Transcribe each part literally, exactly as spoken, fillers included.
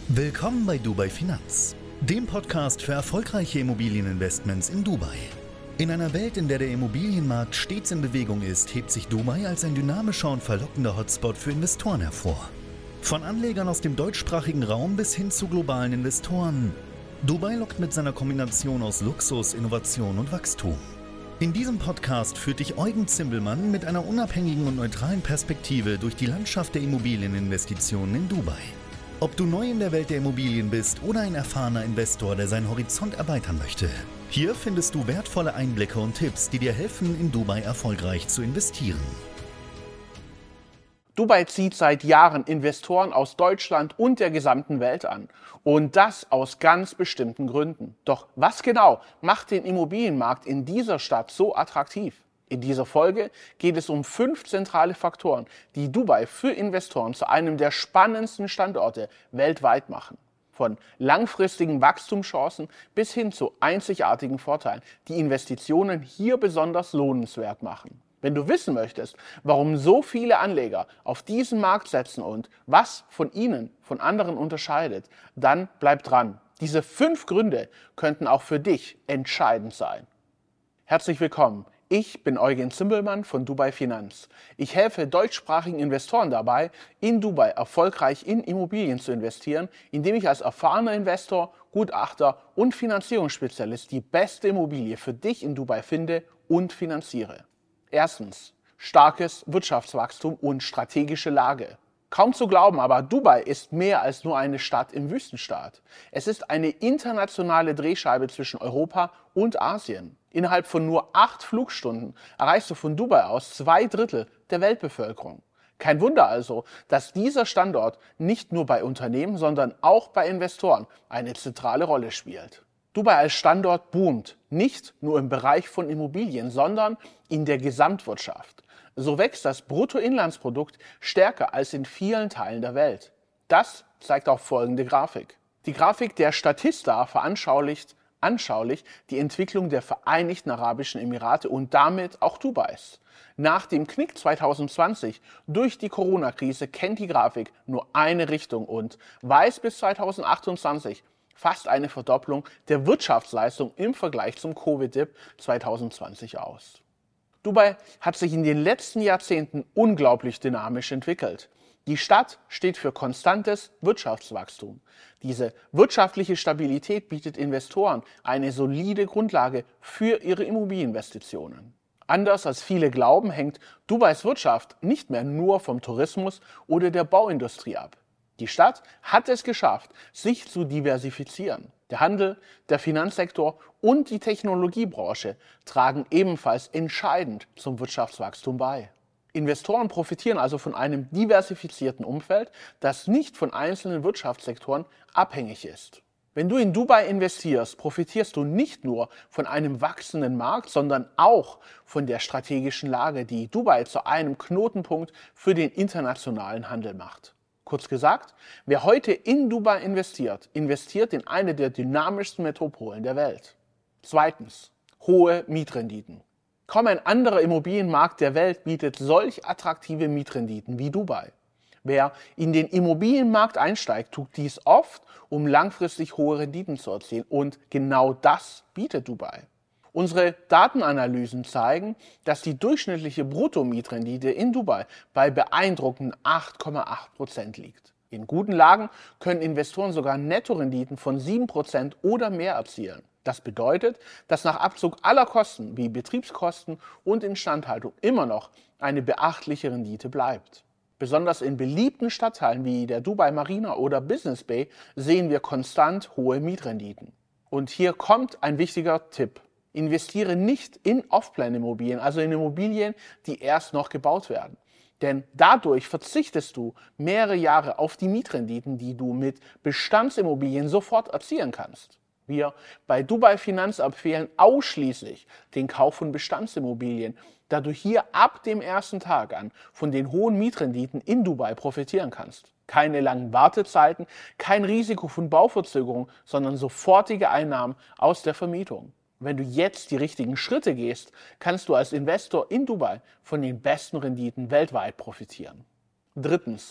Willkommen bei Dubai Finanz, dem Podcast für erfolgreiche Immobilieninvestments in Dubai. In einer Welt, in der der Immobilienmarkt stets in Bewegung ist, hebt sich Dubai als ein dynamischer und verlockender Hotspot für Investoren hervor. Von Anlegern aus dem deutschsprachigen Raum bis hin zu globalen Investoren. Dubai lockt mit seiner Kombination aus Luxus, Innovation und Wachstum. In diesem Podcast führt dich Eugen Zimbelmann mit einer unabhängigen und neutralen Perspektive durch die Landschaft der Immobilieninvestitionen in Dubai. Ob du neu in der Welt der Immobilien bist oder ein erfahrener Investor, der seinen Horizont erweitern möchte, hier findest du wertvolle Einblicke und Tipps, die dir helfen, in Dubai erfolgreich zu investieren. Dubai zieht seit Jahren Investoren aus Deutschland und der gesamten Welt an. Und das aus ganz bestimmten Gründen. Doch was genau macht den Immobilienmarkt in dieser Stadt so attraktiv? In dieser Folge geht es um fünf zentrale Faktoren, die Dubai für Investoren zu einem der spannendsten Standorte weltweit machen. Von langfristigen Wachstumschancen bis hin zu einzigartigen Vorteilen, die Investitionen hier besonders lohnenswert machen. Wenn du wissen möchtest, warum so viele Anleger auf diesen Markt setzen und was von ihnen von anderen unterscheidet, dann bleib dran. Diese fünf Gründe könnten auch für dich entscheidend sein. Herzlich willkommen. Ich bin Eugen Zimbelmann von Dubai Finanz. Ich helfe deutschsprachigen Investoren dabei, in Dubai erfolgreich in Immobilien zu investieren, indem ich als erfahrener Investor, Gutachter und Finanzierungsspezialist die beste Immobilie für dich in Dubai finde und finanziere. Erstens, starkes Wirtschaftswachstum und strategische Lage. Kaum zu glauben, aber Dubai ist mehr als nur eine Stadt im Wüstenstaat. Es ist eine internationale Drehscheibe zwischen Europa und Asien. Innerhalb von nur acht Flugstunden erreichst du von Dubai aus zwei Drittel der Weltbevölkerung. Kein Wunder also, dass dieser Standort nicht nur bei Unternehmen, sondern auch bei Investoren eine zentrale Rolle spielt. Dubai als Standort boomt, nicht nur im Bereich von Immobilien, sondern in der Gesamtwirtschaft. So wächst das Bruttoinlandsprodukt stärker als in vielen Teilen der Welt. Das zeigt auch folgende Grafik. Die Grafik der Statista veranschaulicht anschaulich die Entwicklung der Vereinigten Arabischen Emirate und damit auch Dubais. Nach dem Knick zwanzig zwanzig durch die Corona-Krise kennt die Grafik nur eine Richtung und weist bis zwanzig achtundzwanzig fast eine Verdopplung der Wirtschaftsleistung im Vergleich zum Covid-Dip zwanzig zwanzig aus. Dubai hat sich in den letzten Jahrzehnten unglaublich dynamisch entwickelt. Die Stadt steht für konstantes Wirtschaftswachstum. Diese wirtschaftliche Stabilität bietet Investoren eine solide Grundlage für ihre Immobilieninvestitionen. Anders als viele glauben, hängt Dubais Wirtschaft nicht mehr nur vom Tourismus oder der Bauindustrie ab. Die Stadt hat es geschafft, sich zu diversifizieren. Der Handel, der Finanzsektor und die Technologiebranche tragen ebenfalls entscheidend zum Wirtschaftswachstum bei. Investoren profitieren also von einem diversifizierten Umfeld, das nicht von einzelnen Wirtschaftssektoren abhängig ist. Wenn du in Dubai investierst, profitierst du nicht nur von einem wachsenden Markt, sondern auch von der strategischen Lage, die Dubai zu einem Knotenpunkt für den internationalen Handel macht. Kurz gesagt, wer heute in Dubai investiert, investiert in eine der dynamischsten Metropolen der Welt. Zweitens, hohe Mietrenditen. Kaum ein anderer Immobilienmarkt der Welt bietet solch attraktive Mietrenditen wie Dubai. Wer in den Immobilienmarkt einsteigt, tut dies oft, um langfristig hohe Renditen zu erzielen. Und genau das bietet Dubai. Unsere Datenanalysen zeigen, dass die durchschnittliche Bruttomietrendite in Dubai bei beeindruckenden acht Komma acht Prozent liegt. In guten Lagen können Investoren sogar Nettorenditen von sieben Prozent oder mehr erzielen. Das bedeutet, dass nach Abzug aller Kosten wie Betriebskosten und Instandhaltung immer noch eine beachtliche Rendite bleibt. Besonders in beliebten Stadtteilen wie der Dubai Marina oder Business Bay sehen wir konstant hohe Mietrenditen. Und hier kommt ein wichtiger Tipp. Investiere nicht in Off-Plan-Immobilien, also in Immobilien, die erst noch gebaut werden. Denn dadurch verzichtest du mehrere Jahre auf die Mietrenditen, die du mit Bestandsimmobilien sofort erzielen kannst. Wir bei Dubai Finanz empfehlen ausschließlich den Kauf von Bestandsimmobilien, da du hier ab dem ersten Tag an von den hohen Mietrenditen in Dubai profitieren kannst. Keine langen Wartezeiten, kein Risiko von Bauverzögerung, sondern sofortige Einnahmen aus der Vermietung. Wenn du jetzt die richtigen Schritte gehst, kannst du als Investor in Dubai von den besten Renditen weltweit profitieren. Drittens,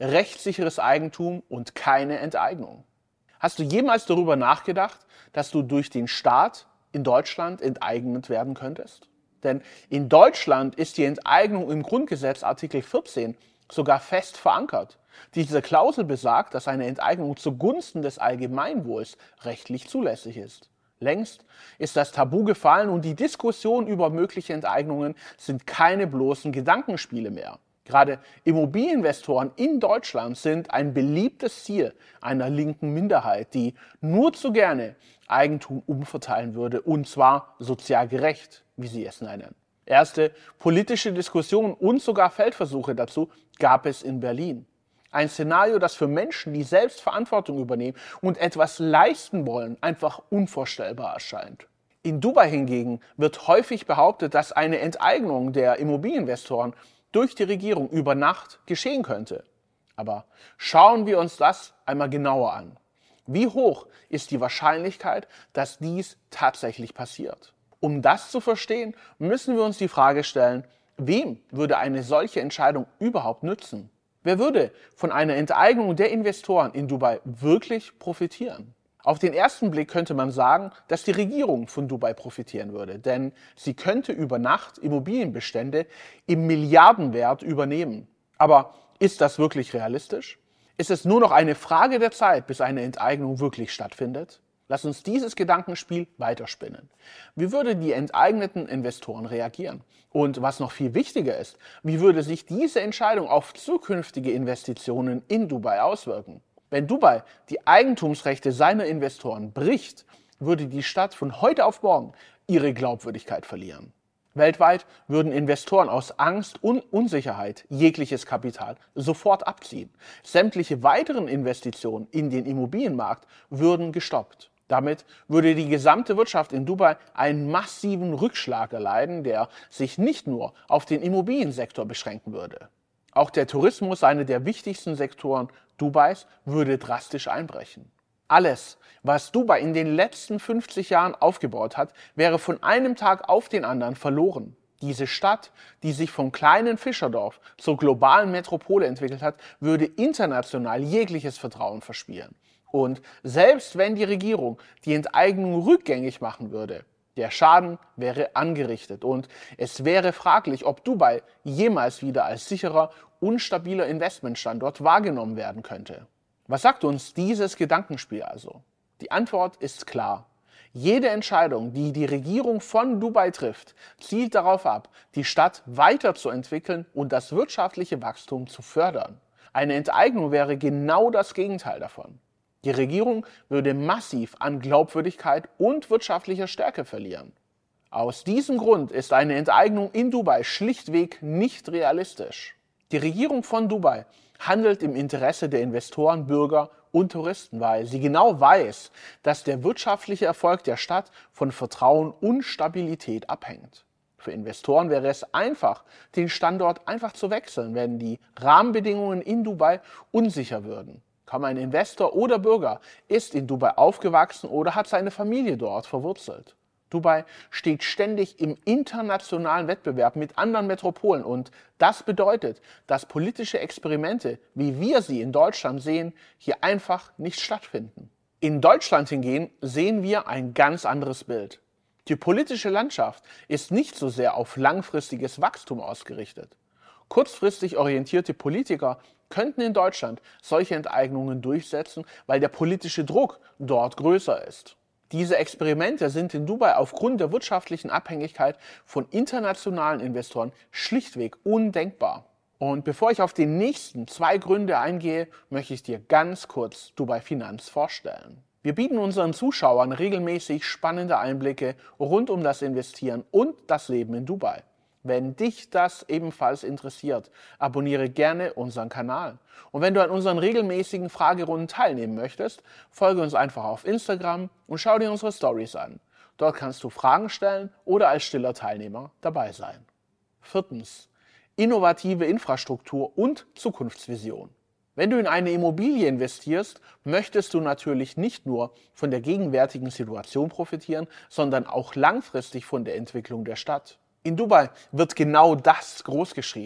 rechtssicheres Eigentum und keine Enteignung. Hast du jemals darüber nachgedacht, dass du durch den Staat in Deutschland enteignet werden könntest? Denn in Deutschland ist die Enteignung im Grundgesetz Artikel vierzehn sogar fest verankert. Diese Klausel besagt, dass eine Enteignung zugunsten des Allgemeinwohls rechtlich zulässig ist. Längst ist das Tabu gefallen und die Diskussion über mögliche Enteignungen sind keine bloßen Gedankenspiele mehr. Gerade Immobilieninvestoren in Deutschland sind ein beliebtes Ziel einer linken Minderheit, die nur zu gerne Eigentum umverteilen würde, und zwar sozial gerecht, wie sie es nennen. Erste politische Diskussionen und sogar Feldversuche dazu gab es in Berlin. Ein Szenario, das für Menschen, die selbst Verantwortung übernehmen und etwas leisten wollen, einfach unvorstellbar erscheint. In Dubai hingegen wird häufig behauptet, dass eine Enteignung der Immobilieninvestoren durch die Regierung über Nacht geschehen könnte. Aber schauen wir uns das einmal genauer an. Wie hoch ist die Wahrscheinlichkeit, dass dies tatsächlich passiert? Um das zu verstehen, müssen wir uns die Frage stellen, wem würde eine solche Entscheidung überhaupt nützen? Wer würde von einer Enteignung der Investoren in Dubai wirklich profitieren? Auf den ersten Blick könnte man sagen, dass die Regierung von Dubai profitieren würde, denn sie könnte über Nacht Immobilienbestände im Milliardenwert übernehmen. Aber ist das wirklich realistisch? Ist es nur noch eine Frage der Zeit, bis eine Enteignung wirklich stattfindet? Lass uns dieses Gedankenspiel weiterspinnen. Wie würden die enteigneten Investoren reagieren? Und was noch viel wichtiger ist, wie würde sich diese Entscheidung auf zukünftige Investitionen in Dubai auswirken? Wenn Dubai die Eigentumsrechte seiner Investoren bricht, würde die Stadt von heute auf morgen ihre Glaubwürdigkeit verlieren. Weltweit würden Investoren aus Angst und Unsicherheit jegliches Kapital sofort abziehen. Sämtliche weiteren Investitionen in den Immobilienmarkt würden gestoppt. Damit würde die gesamte Wirtschaft in Dubai einen massiven Rückschlag erleiden, der sich nicht nur auf den Immobiliensektor beschränken würde. Auch der Tourismus, einer der wichtigsten Sektoren Dubais, würde drastisch einbrechen. Alles, was Dubai in den letzten fünfzig Jahren aufgebaut hat, wäre von einem Tag auf den anderen verloren. Diese Stadt, die sich vom kleinen Fischerdorf zur globalen Metropole entwickelt hat, würde international jegliches Vertrauen verspielen. Und selbst wenn die Regierung die Enteignung rückgängig machen würde, der Schaden wäre angerichtet und es wäre fraglich, ob Dubai jemals wieder als sicherer und stabiler Investmentstandort wahrgenommen werden könnte. Was sagt uns dieses Gedankenspiel also? Die Antwort ist klar. Jede Entscheidung, die die Regierung von Dubai trifft, zielt darauf ab, die Stadt weiterzuentwickeln und das wirtschaftliche Wachstum zu fördern. Eine Enteignung wäre genau das Gegenteil davon. Die Regierung würde massiv an Glaubwürdigkeit und wirtschaftlicher Stärke verlieren. Aus diesem Grund ist eine Enteignung in Dubai schlichtweg nicht realistisch. Die Regierung von Dubai handelt im Interesse der Investoren, Bürger und Touristen, weil sie genau weiß, dass der wirtschaftliche Erfolg der Stadt von Vertrauen und Stabilität abhängt. Für Investoren wäre es einfach, den Standort einfach zu wechseln, wenn die Rahmenbedingungen in Dubai unsicher würden. Kaum ein Investor oder Bürger ist in Dubai aufgewachsen oder hat seine Familie dort verwurzelt. Dubai steht ständig im internationalen Wettbewerb mit anderen Metropolen und das bedeutet, dass politische Experimente, wie wir sie in Deutschland sehen, hier einfach nicht stattfinden. In Deutschland hingegen sehen wir ein ganz anderes Bild. Die politische Landschaft ist nicht so sehr auf langfristiges Wachstum ausgerichtet. Kurzfristig orientierte Politiker könnten in Deutschland solche Enteignungen durchsetzen, weil der politische Druck dort größer ist. Diese Experimente sind in Dubai aufgrund der wirtschaftlichen Abhängigkeit von internationalen Investoren schlichtweg undenkbar. Und bevor ich auf die nächsten zwei Gründe eingehe, möchte ich dir ganz kurz Dubai Finanz vorstellen. Wir bieten unseren Zuschauern regelmäßig spannende Einblicke rund um das Investieren und das Leben in Dubai. Wenn dich das ebenfalls interessiert, abonniere gerne unseren Kanal. Und wenn du an unseren regelmäßigen Fragerunden teilnehmen möchtest, folge uns einfach auf Instagram und schau dir unsere Stories an. Dort kannst du Fragen stellen oder als stiller Teilnehmer dabei sein. Viertens. Innovative Infrastruktur und Zukunftsvision. Wenn du in eine Immobilie investierst, möchtest du natürlich nicht nur von der gegenwärtigen Situation profitieren, sondern auch langfristig von der Entwicklung der Stadt. In Dubai wird genau das großgeschrieben.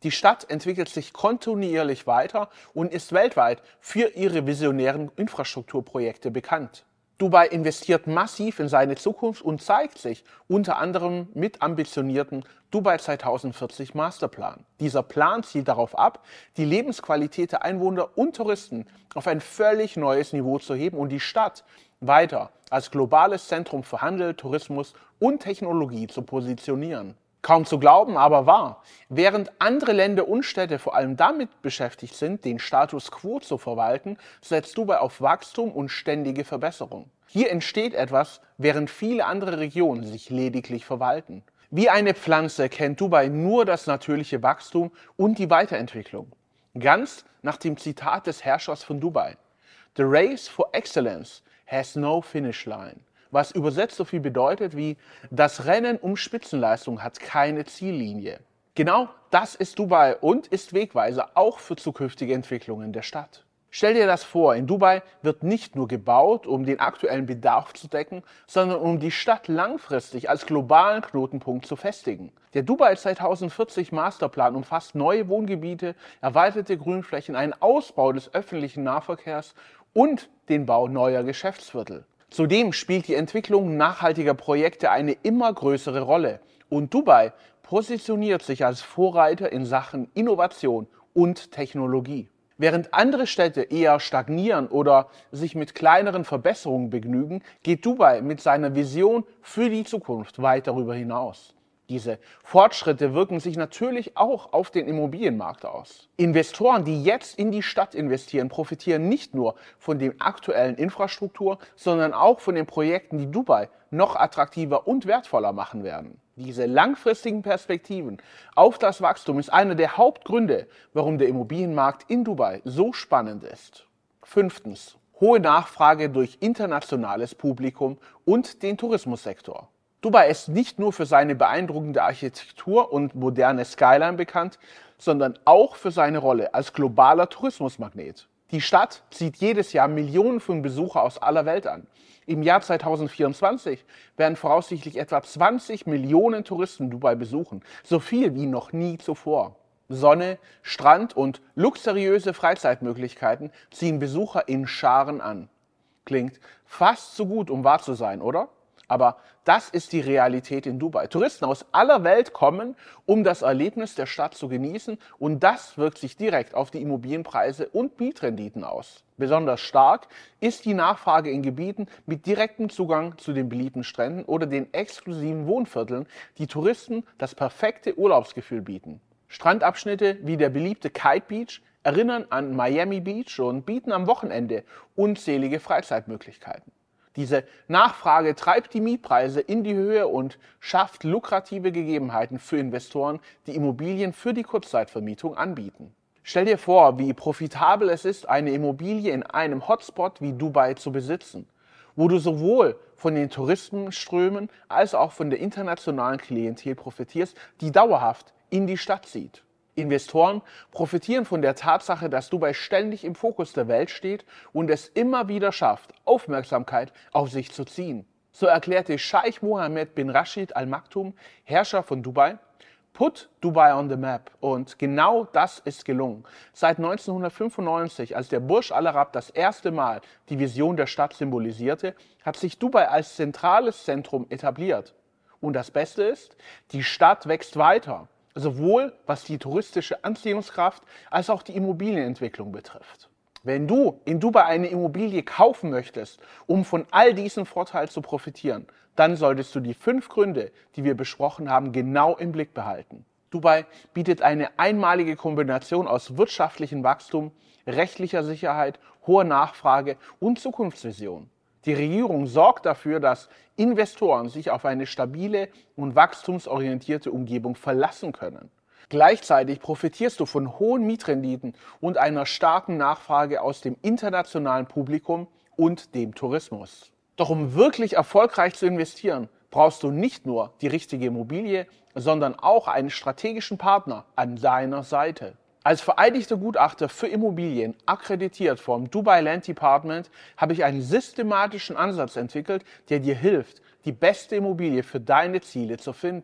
Die Stadt entwickelt sich kontinuierlich weiter und ist weltweit für ihre visionären Infrastrukturprojekte bekannt. Dubai investiert massiv in seine Zukunft und zeigt sich unter anderem mit ambitionierten Dubai zweitausendvierzig Masterplan. Dieser Plan zielt darauf ab, die Lebensqualität der Einwohner und Touristen auf ein völlig neues Niveau zu heben und die Stadt weiter als globales Zentrum für Handel, Tourismus und Technologie zu positionieren. Kaum zu glauben, aber wahr. Während andere Länder und Städte vor allem damit beschäftigt sind, den Status quo zu verwalten, setzt Dubai auf Wachstum und ständige Verbesserung. Hier entsteht etwas, während viele andere Regionen sich lediglich verwalten. Wie eine Pflanze kennt Dubai nur das natürliche Wachstum und die Weiterentwicklung. Ganz nach dem Zitat des Herrschers von Dubai: "The race for excellence has no finish line." Was übersetzt so viel bedeutet wie: das Rennen um Spitzenleistung hat keine Ziellinie. Genau das ist Dubai und ist Wegweiser auch für zukünftige Entwicklungen der Stadt. Stell dir das vor, in Dubai wird nicht nur gebaut, um den aktuellen Bedarf zu decken, sondern um die Stadt langfristig als globalen Knotenpunkt zu festigen. Der Dubai zweitausendvierzig Masterplan umfasst neue Wohngebiete, erweiterte Grünflächen, einen Ausbau des öffentlichen Nahverkehrs und den Bau neuer Geschäftsviertel. Zudem spielt die Entwicklung nachhaltiger Projekte eine immer größere Rolle und Dubai positioniert sich als Vorreiter in Sachen Innovation und Technologie. Während andere Städte eher stagnieren oder sich mit kleineren Verbesserungen begnügen, geht Dubai mit seiner Vision für die Zukunft weit darüber hinaus. Diese Fortschritte wirken sich natürlich auch auf den Immobilienmarkt aus. Investoren, die jetzt in die Stadt investieren, profitieren nicht nur von der aktuellen Infrastruktur, sondern auch von den Projekten, die Dubai noch attraktiver und wertvoller machen werden. Diese langfristigen Perspektiven auf das Wachstum ist einer der Hauptgründe, warum der Immobilienmarkt in Dubai so spannend ist. Fünftens: hohe Nachfrage durch internationales Publikum und den Tourismussektor. Dubai ist nicht nur für seine beeindruckende Architektur und moderne Skyline bekannt, sondern auch für seine Rolle als globaler Tourismusmagnet. Die Stadt zieht jedes Jahr Millionen von Besuchern aus aller Welt an. Im Jahr zweitausendvierundzwanzig werden voraussichtlich etwa zwanzig Millionen Touristen Dubai besuchen, so viel wie noch nie zuvor. Sonne, Strand und luxuriöse Freizeitmöglichkeiten ziehen Besucher in Scharen an. Klingt fast zu gut, um wahr zu sein, oder? Aber das ist die Realität in Dubai. Touristen aus aller Welt kommen, um das Erlebnis der Stadt zu genießen, und das wirkt sich direkt auf die Immobilienpreise und Mietrenditen aus. Besonders stark ist die Nachfrage in Gebieten mit direktem Zugang zu den beliebten Stränden oder den exklusiven Wohnvierteln, die Touristen das perfekte Urlaubsgefühl bieten. Strandabschnitte wie der beliebte Kite Beach erinnern an Miami Beach und bieten am Wochenende unzählige Freizeitmöglichkeiten. Diese Nachfrage treibt die Mietpreise in die Höhe und schafft lukrative Gegebenheiten für Investoren, die Immobilien für die Kurzzeitvermietung anbieten. Stell dir vor, wie profitabel es ist, eine Immobilie in einem Hotspot wie Dubai zu besitzen, wo du sowohl von den Touristenströmen als auch von der internationalen Klientel profitierst, die dauerhaft in die Stadt zieht. Investoren profitieren von der Tatsache, dass Dubai ständig im Fokus der Welt steht und es immer wieder schafft, Aufmerksamkeit auf sich zu ziehen. So erklärte Scheich Mohammed bin Rashid Al Maktoum, Herrscher von Dubai: "Put Dubai on the map." Und genau das ist gelungen. Seit neunzehnhundertfünfundneunzig, als der Burj Al Arab das erste Mal die Vision der Stadt symbolisierte, hat sich Dubai als zentrales Zentrum etabliert. Und das Beste ist, die Stadt wächst weiter, sowohl was die touristische Anziehungskraft als auch die Immobilienentwicklung betrifft. Wenn du in Dubai eine Immobilie kaufen möchtest, um von all diesen Vorteilen zu profitieren, dann solltest du die fünf Gründe, die wir besprochen haben, genau im Blick behalten. Dubai bietet eine einmalige Kombination aus wirtschaftlichem Wachstum, rechtlicher Sicherheit, hoher Nachfrage und Zukunftsvision. Die Regierung sorgt dafür, dass Investoren sich auf eine stabile und wachstumsorientierte Umgebung verlassen können. Gleichzeitig profitierst du von hohen Mietrenditen und einer starken Nachfrage aus dem internationalen Publikum und dem Tourismus. Doch um wirklich erfolgreich zu investieren, brauchst du nicht nur die richtige Immobilie, sondern auch einen strategischen Partner an deiner Seite. Als vereidigter Gutachter für Immobilien, akkreditiert vom Dubai Land Department, habe ich einen systematischen Ansatz entwickelt, der dir hilft, die beste Immobilie für deine Ziele zu finden.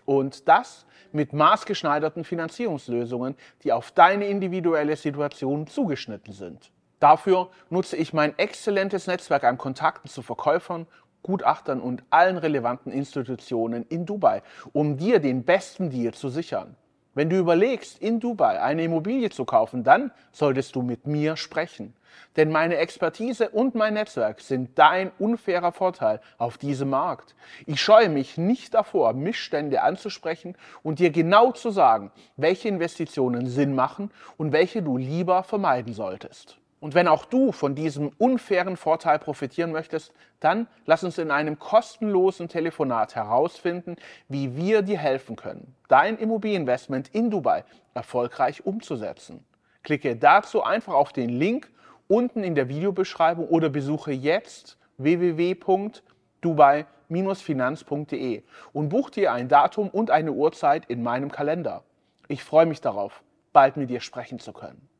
Und das mit maßgeschneiderten Finanzierungslösungen, die auf deine individuelle Situation zugeschnitten sind. Dafür nutze ich mein exzellentes Netzwerk an Kontakten zu Verkäufern, Gutachtern und allen relevanten Institutionen in Dubai, um dir den besten Deal zu sichern. Wenn du überlegst, in Dubai eine Immobilie zu kaufen, dann solltest du mit mir sprechen. Denn meine Expertise und mein Netzwerk sind dein unfairer Vorteil auf diesem Markt. Ich scheue mich nicht davor, Missstände anzusprechen und dir genau zu sagen, welche Investitionen Sinn machen und welche du lieber vermeiden solltest. Und wenn auch du von diesem unfairen Vorteil profitieren möchtest, dann lass uns in einem kostenlosen Telefonat herausfinden, wie wir dir helfen können, dein Immobilieninvestment in Dubai erfolgreich umzusetzen. Klicke dazu einfach auf den Link unten in der Videobeschreibung oder besuche jetzt w w w punkt dubai Bindestrich finanz punkt de und buch dir ein Datum und eine Uhrzeit in meinem Kalender. Ich freue mich darauf, bald mit dir sprechen zu können.